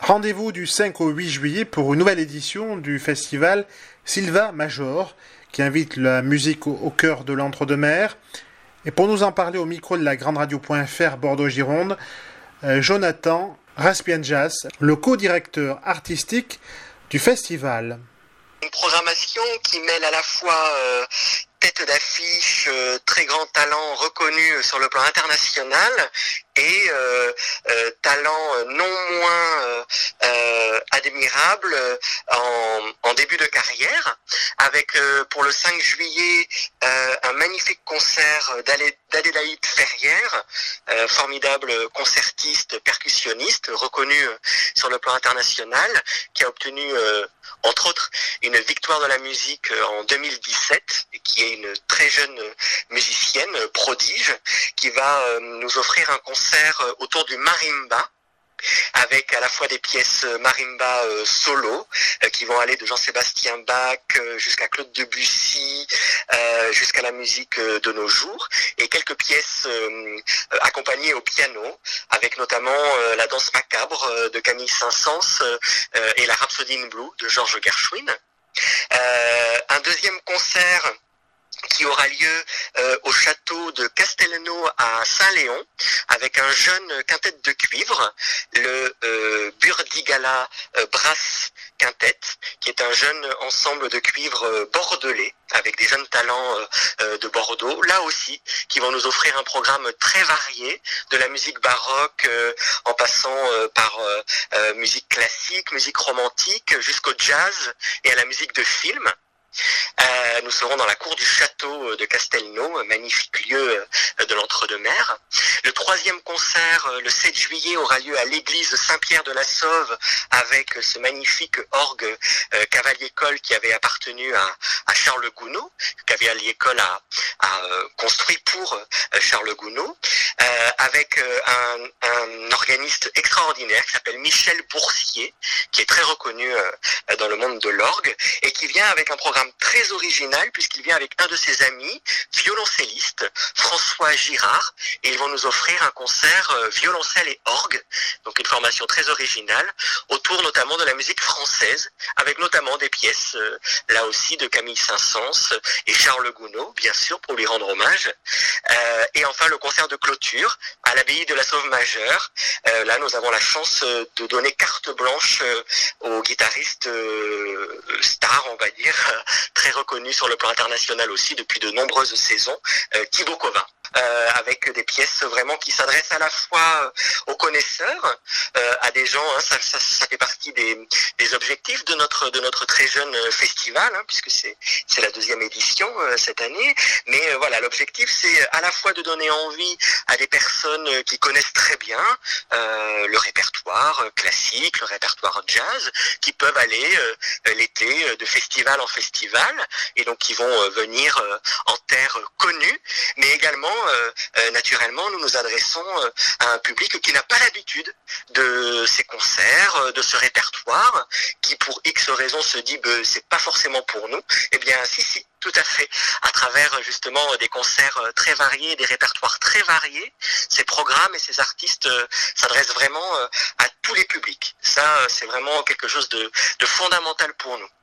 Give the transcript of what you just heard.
Rendez-vous du 5 au 8 juillet pour une nouvelle édition du festival Silva Major, qui invite la musique au cœur de l'Entre-deux-Mers. Et pour nous en parler au micro de la Grande Radio.fr Bordeaux-Gironde, Jonathan Raspianjas, le co-directeur artistique du festival. Une programmation qui mêle à la fois tête d'affiche, très grand talent reconnu sur le plan international et talent non moins admirable en début de carrière, avec pour le 5 juillet un magnifique concert d'Adélaïde Ferrière, formidable concertiste, percussionniste, reconnu sur le plan international, qui a obtenu entre autres une victoire de la musique en 2017, et qui est une très jeune musicienne prodige, qui va nous offrir un concert autour du marimba, avec à la fois des pièces marimba solo qui vont aller de Jean-Sébastien Bach jusqu'à Claude Debussy, jusqu'à la musique de nos jours, et quelques pièces accompagnées au piano, avec notamment la danse macabre de Camille Saint-Saëns et la Rhapsody in Blue de Georges Gershwin. Un deuxième concert qui aura lieu au château de Castelnau à Saint-Léon, avec un jeune quintet de cuivre, le Burdigala Brass Quintet, qui est un jeune ensemble de cuivre bordelais, avec des jeunes talents de Bordeaux, là aussi, qui vont nous offrir un programme très varié, de la musique baroque en passant par musique classique, musique romantique, jusqu'au jazz et à la musique de film. Nous serons dans la cour du château de Castelnau, magnifique lieu de l'Entre-deux-Mers. Le troisième concert, le 7 juillet, aura lieu à l'église Saint-Pierre de la Sauve, avec ce magnifique orgue Cavalier-Coll qui avait appartenu à Charles Gounod, Cavalier-Coll a construit pour Charles Gounod, avec un organiste extraordinaire qui s'appelle Michel Boursier, qui est très reconnu dans le monde de l'orgue, et qui vient avec un programme très original, puisqu'il vient avec un de ses amis, violoncelliste, François Girard, et ils vont nous offrir un concert violoncelle et orgue, donc une formation très originale, autour notamment de la musique française, avec notamment des pièces, là aussi, de Camille Saint-Saëns et Charles Gounod, bien sûr, pour lui rendre hommage. Et enfin, le concert de clôture à l'abbaye de la Sauve Majeure. Là, nous avons la chance de donner carte blanche au guitariste star, on va dire, très reconnu sur le plan international aussi depuis de nombreuses saisons, Thibaut Covin. Avec des pièces vraiment qui s'adressent à la fois aux connaisseurs, à des gens, ça fait partie des objectifs de notre très jeune festival, puisque c'est la deuxième édition cette année. Mais voilà, l'objectif c'est à la fois de donner envie à des personnes qui connaissent très bien le répertoire classique, le répertoire jazz, qui peuvent aller l'été de festival en festival, et donc qui vont venir en terre connue, mais également naturellement, nous nous adressons à un public qui n'a pas l'habitude de ces concerts, de ce répertoire, qui pour X raisons se dit c'est pas forcément pour nous. Eh bien, si, tout à fait. À travers justement des concerts très variés, des répertoires très variés, ces programmes et ces artistes s'adressent vraiment à tous les publics. Ça, c'est vraiment quelque chose de fondamental pour nous.